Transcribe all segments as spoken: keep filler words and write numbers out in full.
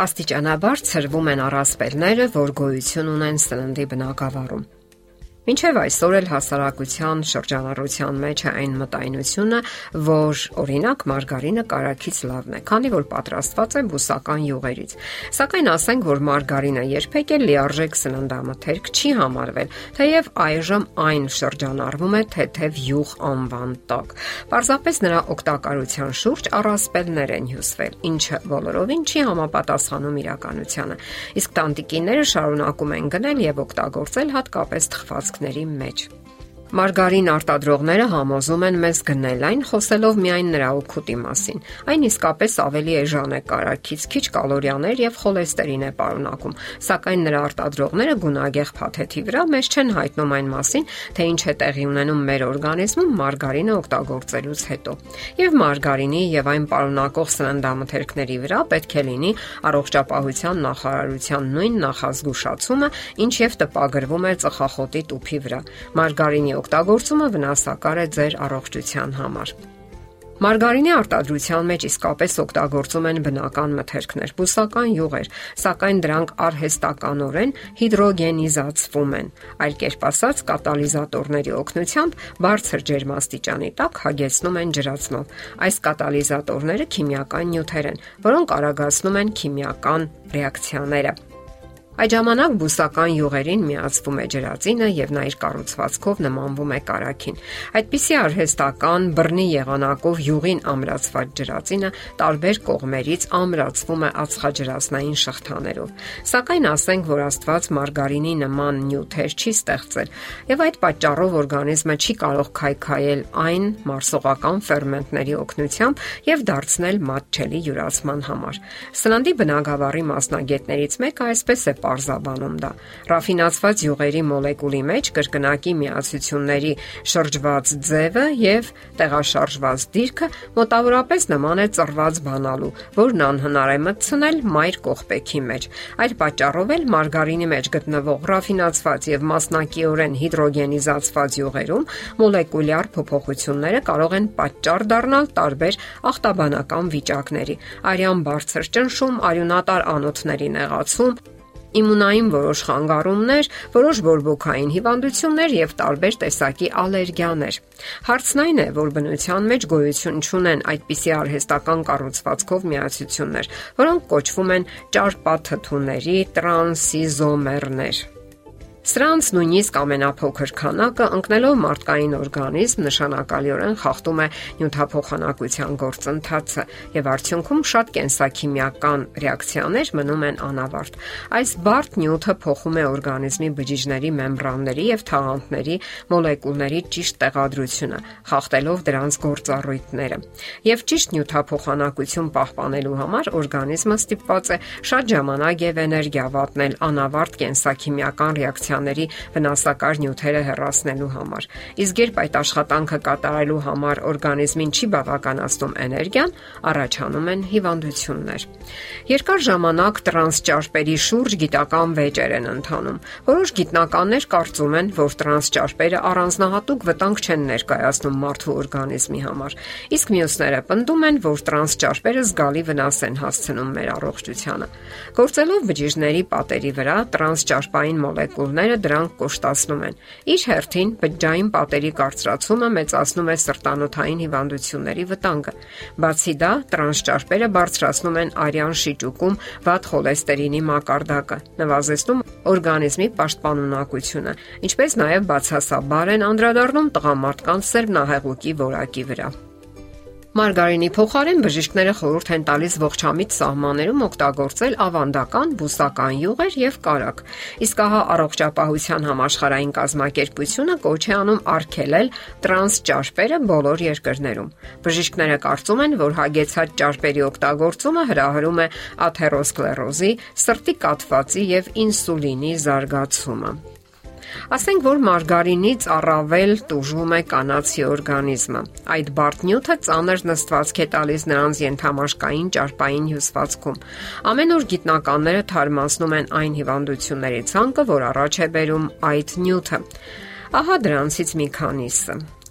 Աստիճանաբար ցրվում են առասպելները, որ գոյություն ունեն սննդի բնագավառում։ Մինչև այսօր էլ հասարակության շրջանառության մեջ է այն մտայնությունը, որ օրինակ մարգարինը կարագից լավն է, քանի որ պատրաստված է բուսական յուղերից։ Սակայն ասենք, որ մարգարինը երբեք էլ լիարժեք սննդամթերք չի համարվել, թեև այժմ այն շրջանառվում է թեթև յուղ անվան տակ։ Պարզապես նրա օգտակարության շուրջ առասպելներ են հյուսվել, ինչը բոլորովին չի համապատասխանում իրականությանը։ Իսկ տանտիկիները շարունակում են գնել եւ օգտագործել հատկապես թխված մեջ։ Մարգարին արտադրողները համոզում են մեզ գնել այն, խոսելով միայն նրա օգուտի մասին։ Այն իսկապես ավելի էժան է կարագից, քիչ կալորիաներ եւ խոլեստերին է պարունակում, սակայն նրա արտադրողները գունագեղ փաթեթի վրա մեզ չեն հայտնում այն մասին, թե ինչ է տեղի ունենում մեր օրգանիզմում մարգարինը օգտագործելուց հետո։ Եվ մարգարինի եւ այն պարունակող սննդամթերքների վրա պետք է լինի առողջապահության նախարարության նույն նախազգուշացումը, ինչ եւ տպագրվում է ծխախոտի տուփի վրա։ Մարգարինի օգտագործումը վնասակար է ձեր առողջության համար։ Մարգարինի արտադրության մեջ իսկապես օգտագործում են բնական մթերքներ, բուսական յուղեր, սակայն դրանք արհեստականորեն հիդրոգենիզացվում են, այլ կերպ ասած կատալիզատորների օգնությամբ բարձր ջերմաստիճանի տակ հագեցնում են ջրացմամբ։ Այս կատալիզատորները քիմիական նյութեր են, որոնք արագացնում են քիմիական ռեակցիաները։ Այդ ժամանակ բուսական յուղերին միացվում է ջրածինը եւ նա իր կառուցվածքով նմանվում է կարագին։ Այդպիսի արհեստական բռնի եղանակով յուղին ամրացված ջրածինը տարբեր կողմերից ամրացվում է ածխաջրածնային շղթաներով։ Սակայն ասենք, որ Աստված մարգարինի նման նյութեր չի ստեղծել եւ այդ պատճառով օրգանիզմը չի կարող քայքայել այն մարսողական ֆերմենտների օգնությամբ եւ դարձնել մատչելի յուրացման համար։ Սննդի բնագավառի մասնագետներից մեկը այսպես է պարզաբանում դա։ Ռաֆինացված յուղերի մոլեկուլի մեջ կրկնակի միացությունների շրջված ձևը եւ տեղաշարժված դիրքը մոտավորապես նման է ծռված բանալու, որն անհնար է մտցնել մայր կողպեքի մեջ։ Այդ պատճառով էլ մարգարինի մեջ գտնվող ռաֆինացված եւ մասնակիորեն հիդրոգենիզացված յուղերում մոլեկուլյար փոփոխությունները կարող են պատճառ դառնալ տարբեր ախտաբանական վիճակների՝ արյան բարձր ճնշում, արյունատար անոթների նեղացում, իմունային որոշ խանգարումներ, որոշ բորբոքային հիվանդություններ եւ տարբեր տեսակի ալերգիաներ։ Հարցն այն է, որ բնության մեջ գոյություն չունեն այդպիսի արհեստական կառուցվածքով միացություններ, որոնք կոչվում են ճարպաթթուների տրանսիզոմերներ։ Սրանց նույնիսկ ամենափոքր քանակը ընկնելով մարդկային օրգանիզմ նշանակալիորեն խախտում է նյութափոխանակության գործընթացը եւ արդյունքում շատ կենսաքիմիական ռեակցիաներ մնում են անավարտ։ Այս բարդ նյութը փոխում է օրգանիզմի բջիջների մեմբրանների եւ թաղանթների մոլեկուլների ճիշտ տեղադրությունը, խախտելով դրանց գործառույթները։ Եվ ճիշտ նյութափոխանակություն պահպանելու համար օրգանիզմը ստիպված է շատ ժամանակ եւ էներգիա վատնել անավարտ կենսաքիմիական ռեակցիա վնասակար նյութերը հեռացնելու համար։ Իսկ երբ այդ աշխատանքը կատարելու համար օրգանիզմին չի բավականացնում էներգիան, առաջանում են հիվանդություններ։ Երկար ժամանակ տրանսճարպերի շուրջ գիտական վեճեր են ընթանում։ Որոշ գիտնականներ կարծում են, որ տրանսճարպերը առանձնահատուկ վտանգ չեն ներկայացնում մարդու օրգանիզմի համար։ Իսկ մյուսները պնդում են, որ տրանսճարպերը զգալի վնաս են հասցնում մեր առողջությանը։ Գործելով բջիջների պատերի վրա տրանսճարպային մոլեկուլներ դրանք կոշտացնում են։ Իր հերթին բջջային պատերի կարծրացումը մեծացնում է սրտանոթային հիվանդությունների վտանգը։ Բացի դա, տրանսճարպերը բարձրացնում են արյան շիճուկում վատ խոլեստերինի մակարդակը, նվազեցնում օրգանիզմի պաշտպանունակությունը, ինչպես նաև բացասաբար են անդրադառնում տղամարդկանց սերմնահեղուկի որակի վրա։ Մարգարինի փոխարեն բժիշկները խորհուրդ են տալիս ողջամիտ սահմաններում օգտագործել ավանդական բուսական յուղեր եւ կարագ։ Իսկ ահա առողջապահության համաշխարհային կազմակերպությունը կոչ է անում արգելել տրանս ճարպերը բոլոր երկրներում։ Բժիշկները կարծում են, որ հագեցած ճարպերի օգտագործումը հրահրում է աթերոսկլերոզի, սրտի կաթվածի եւ ինսուլինի զարգացումը։ Ասենք, որ մարգարինից առավել տուժվում է կանացի օրգանիզմը։ Այդ բարդ նյութը ծանր նստվածք է տալիս նրանց ենթամաշկային ճարպային հյուսվածքում։ Ամեն օր գիտնականները թարմացնում են այն հիվանդությունների ցանկը, որ առաջ է բերում այդ նյութը։ Ահա դրանցից մի քանիսը.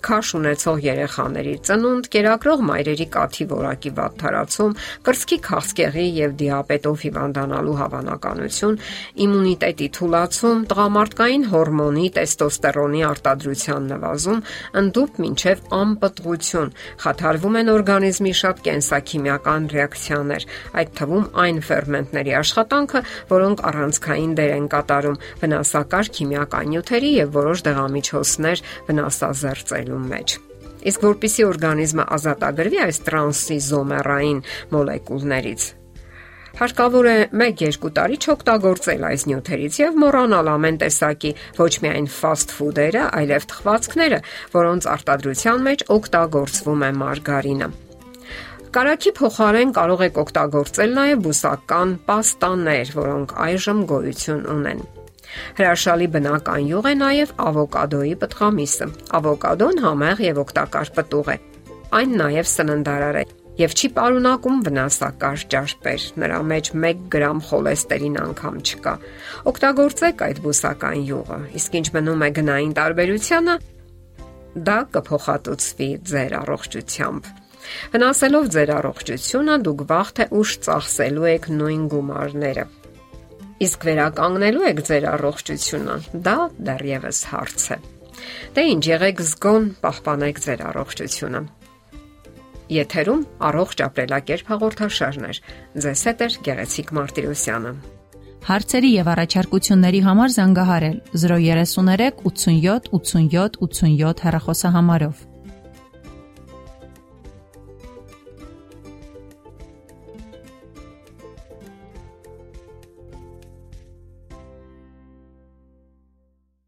քաշ ունեցող երեխաների ծնունդ, կերակրող մայրերի կաթի որակի վատ թարացում, կրծքի քաղցկեղի եւ դիաբետով հիվանդանալու հավանականություն, իմունիտետի թուլացում, տղամարդկային հորմոնի տեստոստերոնի արտադրության նվազում, ընդդուպ մինչև անպտղություն, խաթարվում են օրգանիզմի շատ կենսաքիմիական ռեակցիաներ, այդ թվում այն ֆերմենտների աշխատանքը, որոնք առանցքային դեր են կատարում վնասակար քիմիական նյութերի եւ որոշ դեղամիջոցներ վնասազերծելու մեջ։ Իսկ որpիսի օրգանիզմը ազատագրվի այս տրանսիզոմերային մոլեկուլներից, հարկավոր է մեկ-երկու տարի չօգտագործել այս նյութերից եւ մոռանալ ամեն տեսակի ոչ միայն ֆասթ ֆուդերը, այլև թխվածքները, որոնց արտադրության մեջ օգտագործվում է մարգարինը։ Կարագի փոխարեն կարող եք օգտագործել նաև բուսական պաստաներ, որոնք այժմ գոյություն ունեն։ Հրաշալի բնական յուղ է նաև ավոկադոյի պտղամիսը։ Ավոկադոն համեղ եւ օգտակար պտուղ է։ Այն նաև սննդարար է եւ չի պարունակում վնասակար ճարպեր։ Նրա մեջ մեկ գրամ խոլեստերին անգամ չկա։ Օգտագործեք այդ բուսական յուղը։ Իսկ ինչ մնում է գնային տարբերությանը, դա կփոխհատուցվի ձեր առողջությամբ։ Վնասելով ձեր առողջությունը, դուք վաղ թե ուշ ծախսելու եք նույն գումարները։ Իսկ վերականգնելու եք ձեր առողջությունը, դա դեռևս հարց է։ Դե ինչ, եղեք զգոն, պահպանեք ձեր առողջությունը։ Եթերում առողջ ապրելակերպ հաղորդաշարն է։ Ձեզ հետ է Գեղեցիկ Մարտիրոսյանը։ Հարցերի եւ առաջարկությունների համար զանգահարել զրո երեք երեք ութսունյոթ ութսունյոթ ութսունյոթ հեռախոսահամարով։